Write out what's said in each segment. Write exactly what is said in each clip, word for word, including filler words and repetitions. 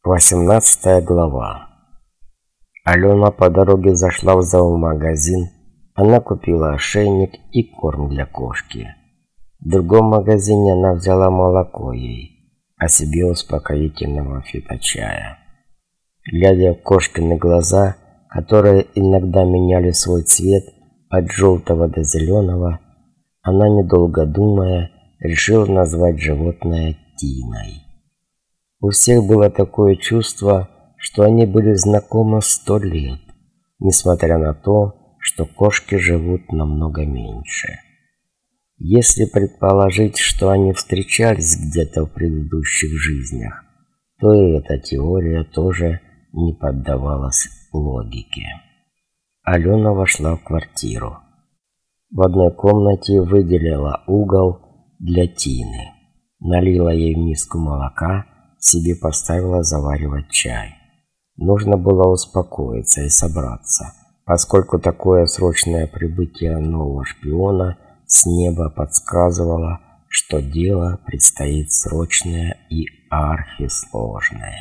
Восемнадцатая глава. Алена по дороге зашла в зоомагазин. Она купила ошейник и корм для кошки. В другом магазине она взяла молоко ей, а себе успокоительного фиточая. Глядя в кошкины глаза, которые иногда меняли свой цвет от желтого до зеленого, она, недолго думая, решила назвать животное Тиной. У всех было такое чувство, что они были знакомы сто лет, несмотря на то, что кошки живут намного меньше. Если предположить, что они встречались где-то в предыдущих жизнях, то и эта теория тоже не поддавалась логике. Алена вошла в квартиру. В одной комнате выделила угол для Тины, налила ей в миску молока, себе поставила заваривать чай. Нужно было успокоиться и собраться, поскольку такое срочное прибытие нового шпиона с неба подсказывало, что дело предстоит срочное и архисложное.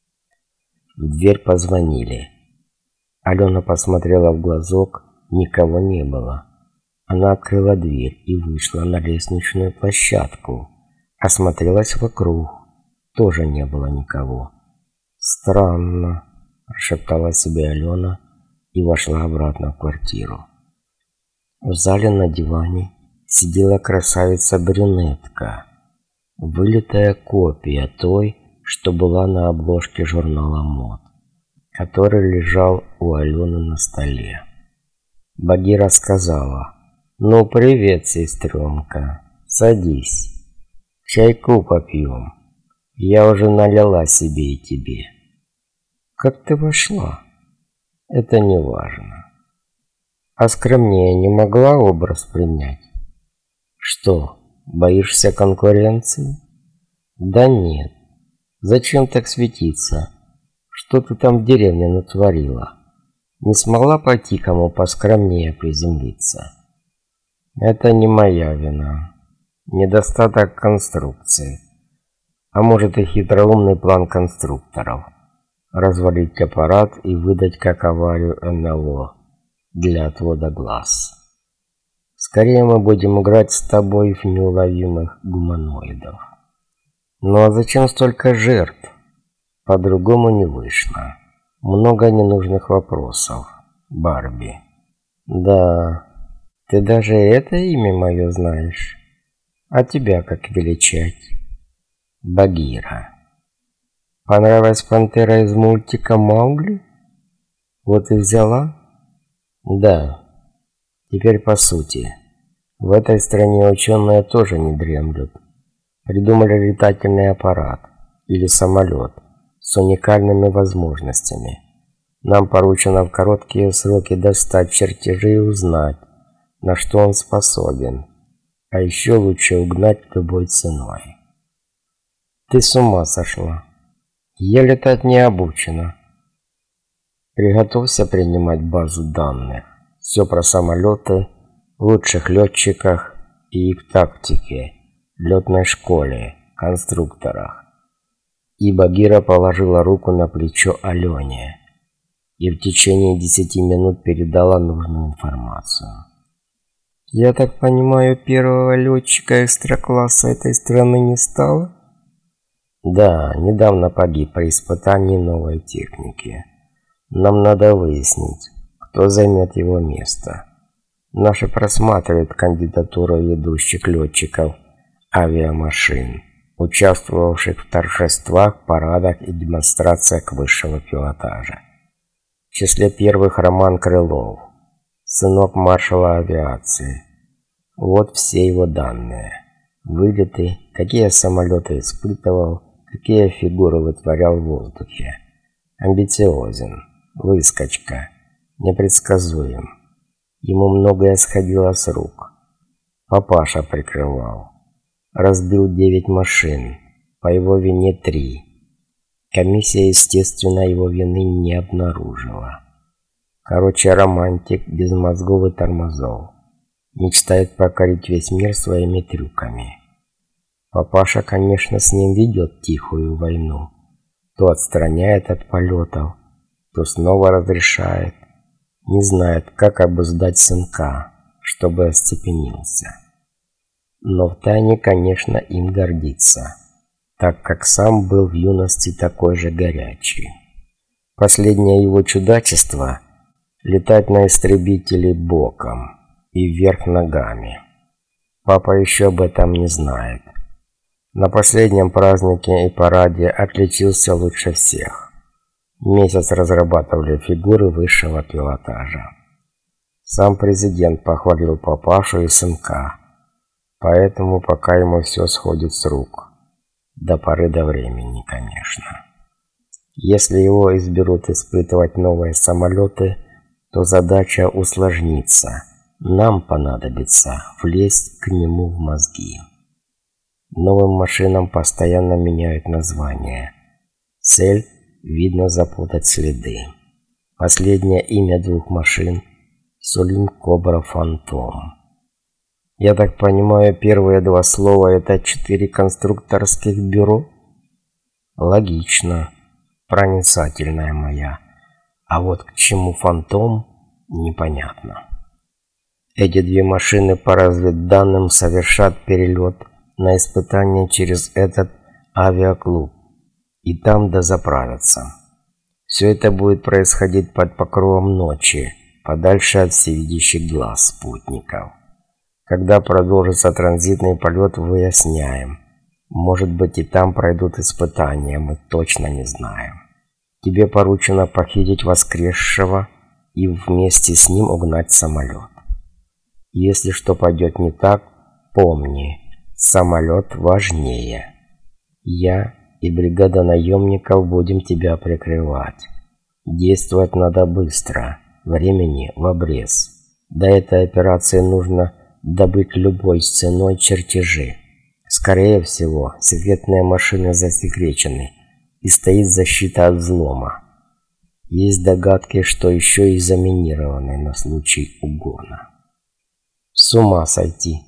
В дверь позвонили. Алена посмотрела в глазок, никого не было. Она открыла дверь и вышла на лестничную площадку, осмотрелась вокруг. Тоже не было никого. «Странно», – прошептала себе Алена и вошла обратно в квартиру. В зале на диване сидела красавица-брюнетка, вылитая копия той, что была на обложке журнала мод, который лежал у Алены на столе. Багира сказала: «Ну, привет, сестренка, садись, чайку попьем. Я уже налила себе и тебе». «Как ты вошла?» «Это не важно. А скромнее не могла образ принять?» «Что, боишься конкуренции?» «Да нет. Зачем так светиться? Что ты там в деревне натворила? Не смогла пойти кому поскромнее приземлиться?» «Это не моя вина. Недостаток конструкции. А может и хитроумный план конструкторов – развалить аппарат и выдать как аварию эн эл о для отвода глаз. Скорее мы будем играть с тобой в неуловимых гуманоидов. Ну а зачем столько жертв? По-другому не вышло. Много ненужных вопросов, Барби». «Да, ты даже это имя мое знаешь. А тебя как величать?» «Багира». «Понравилась пантера из мультика Маугли? Вот и взяла?» «Да. Теперь по сути. В этой стране ученые тоже не дремлют. Придумали летательный аппарат или самолет с уникальными возможностями. Нам поручено в короткие сроки достать чертежи и узнать, на что он способен. А еще лучше угнать любой ценой». «Ты с ума сошла. Я летать не обучена». «Приготовься принимать базу данных. Все про самолеты, лучших летчиках и их тактике, летной школе, конструкторах». И Багира положила руку на плечо Алене и в течение десяти минут передала нужную информацию. «Я так понимаю, первого летчика экстракласса этой страны не стало?» «Да, недавно погиб при испытании новой техники. Нам надо выяснить, кто займет его место. Наши просматривают кандидатуру ведущих летчиков авиамашин, участвовавших в торжествах, парадах и демонстрациях высшего пилотажа. В числе первых Роман Крылов, сынок маршала авиации. Вот все его данные. Вылеты, какие самолеты испытывал, какие фигуры вытворял в воздухе. Амбициозен, выскочка, непредсказуем. Ему многое сходило с рук. Папаша прикрывал. Разбил девять машин, по его вине три. Комиссия, естественно, его вины не обнаружила. Короче, романтик без мозгов и тормозов. Мечтает покорить весь мир своими трюками. Папаша, конечно, с ним ведет тихую войну. То отстраняет от полетов, то снова разрешает. Не знает, как обуздать сынка, чтобы остепенился. Но втайне, конечно, им гордится, так как сам был в юности такой же горячий. Последнее его чудачество – летать на истребителе боком и вверх ногами. Папа еще об этом не знает. На последнем празднике и параде отличился лучше всех. Месяц разрабатывали фигуры высшего пилотажа. Сам президент похвалил папашу и сынка, поэтому пока ему все сходит с рук. До поры до времени, конечно. Если его изберут испытывать новые самолеты, то задача усложнится. Нам понадобится влезть к нему в мозги. Новым машинам постоянно меняют название. Цель – видно запутать следы. Последнее имя двух машин – Сулим Кобра Фантом. Я так понимаю, первые два слова – это четыре конструкторских бюро? Логично. Проницательная моя. А вот к чему Фантом – непонятно. Эти две машины по разведданным совершат перелет на испытание через этот авиаклуб и там дозаправятся. Все это будет происходить под покровом ночи, подальше от всевидящих глаз спутников. Когда продолжится транзитный полет, выясняем. Может быть, и там пройдут испытания, мы точно не знаем. Тебе поручено похитить воскресшего и вместе с ним угнать самолет. Если что пойдет не так, помни, самолет важнее. Я и бригада наемников будем тебя прикрывать. Действовать надо быстро, времени в обрез. До этой операции нужно добыть любой ценой чертежи. Скорее всего, секретные машины засекречены и стоит защита от взлома. Есть догадки, что еще и заминированы на случай угона. С ума сойти.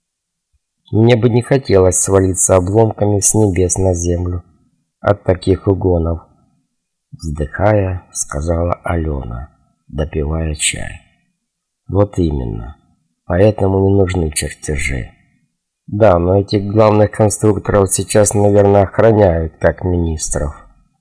Мне бы не хотелось свалиться обломками с небес на землю от таких угонов. Вздыхая, сказала Алена, допивая чай. Вот именно. Поэтому не нужны чертежи. Да, но этих главных конструкторов сейчас, наверное, охраняют как министров.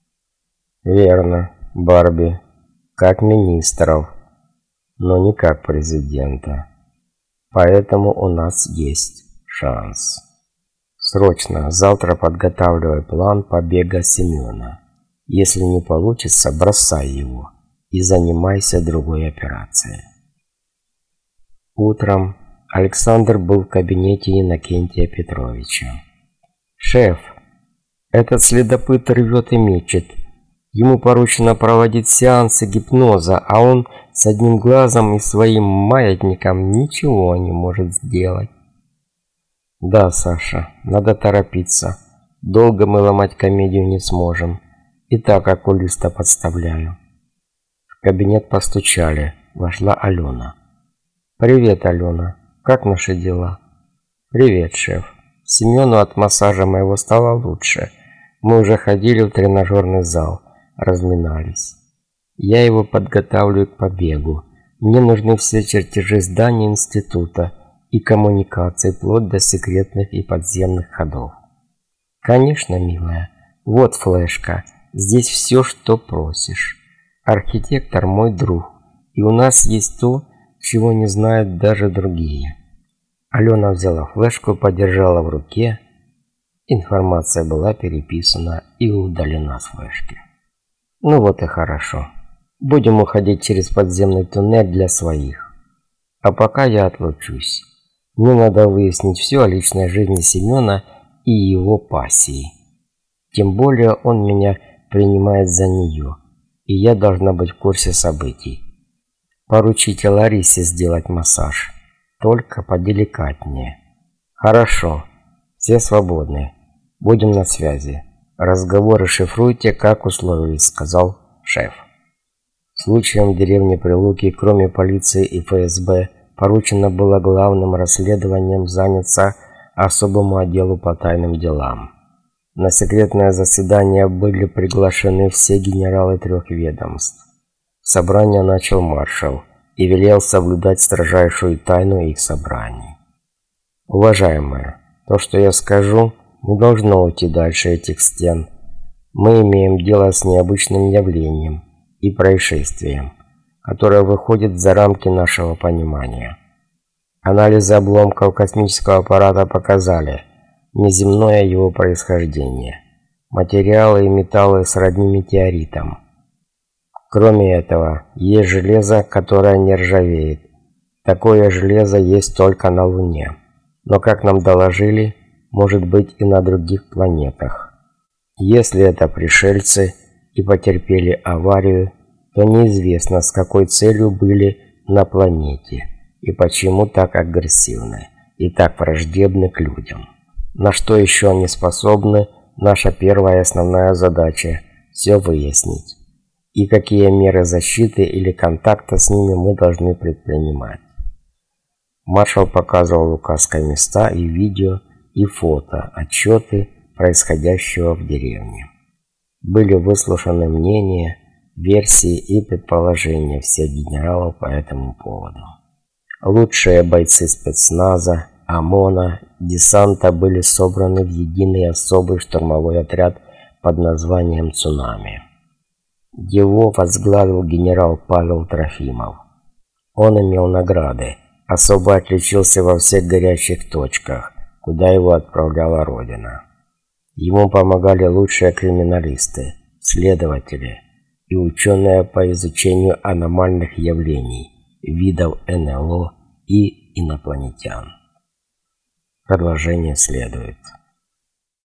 Верно, Барби, как министров, но не как президента. Поэтому у нас есть шанс. Срочно, завтра подготавливай план побега Семена. Если не получится, бросай его и занимайся другой операцией. Утром Александр был в кабинете Иннокентия Петровича. «Шеф, этот следопыт рвет и мечет. Ему поручено проводить сеансы гипноза, а он с одним глазом и своим маятником ничего не может сделать». «Да, Саша, надо торопиться. Долго мы ломать комедию не сможем. И так окулиста подставляю». В кабинет постучали. Вошла Алена. «Привет, Алена. Как наши дела?» «Привет, шеф. Семену от массажа моего стало лучше. Мы уже ходили в тренажерный зал, разминались. Я его подготавливаю к побегу. Мне нужны все чертежи здания института и коммуникации, вплоть до секретных и подземных ходов». «Конечно, милая. Вот флешка. Здесь все, что просишь. Архитектор мой друг, и у нас есть то, чего не знают даже другие». Алена взяла флешку, подержала в руке. Информация была переписана и удалена с флешки. «Ну вот и хорошо. Будем уходить через подземный туннель для своих. А пока я отлучусь. Мне надо выяснить все о личной жизни Семена и его пассии. Тем более он меня принимает за нее, и я должна быть в курсе событий. Поручите Ларисе сделать массаж, только поделикатнее». «Хорошо, все свободны. Будем на связи. Разговоры шифруйте, как условились», — сказал шеф. Случаем в деревне Прилуки, кроме полиции и эф эс бэ, поручено было главным расследованием заняться особому отделу по тайным делам. На секретное заседание были приглашены все генералы трех ведомств. Собрание начал маршал и велел соблюдать строжайшую тайну их собраний. Уважаемые, то, что я скажу, не должно уйти дальше этих стен. Мы имеем дело с необычным явлением и происшествием, которое выходит за рамки нашего понимания. Анализы обломков космического аппарата показали неземное его происхождение. Материалы и металлы сродни метеоритам. Кроме этого, есть железо, которое не ржавеет. Такое железо есть только на Луне. Но, как нам доложили, может быть и на других планетах. Если это пришельцы и потерпели аварию, то неизвестно, с какой целью были на планете и почему так агрессивны и так враждебны к людям. На что еще они способны, наша первая и основная задача – все выяснить. И какие меры защиты или контакта с ними мы должны предпринимать. Маршал показывал указкой места и видео, и фото, отчеты происходящего в деревне. Были выслушаны мнения, версии и предположения всех генералов по этому поводу. Лучшие бойцы спецназа, ОМОНа, десанта были собраны в единый особый штурмовой отряд под названием «Цунами». Его возглавил генерал Павел Трофимов. Он имел награды, особо отличился во всех горячих точках, куда его отправляла Родина. Ему помогали лучшие криминалисты, следователи и ученые по изучению аномальных явлений, видов эн эл о и инопланетян. Продолжение следует.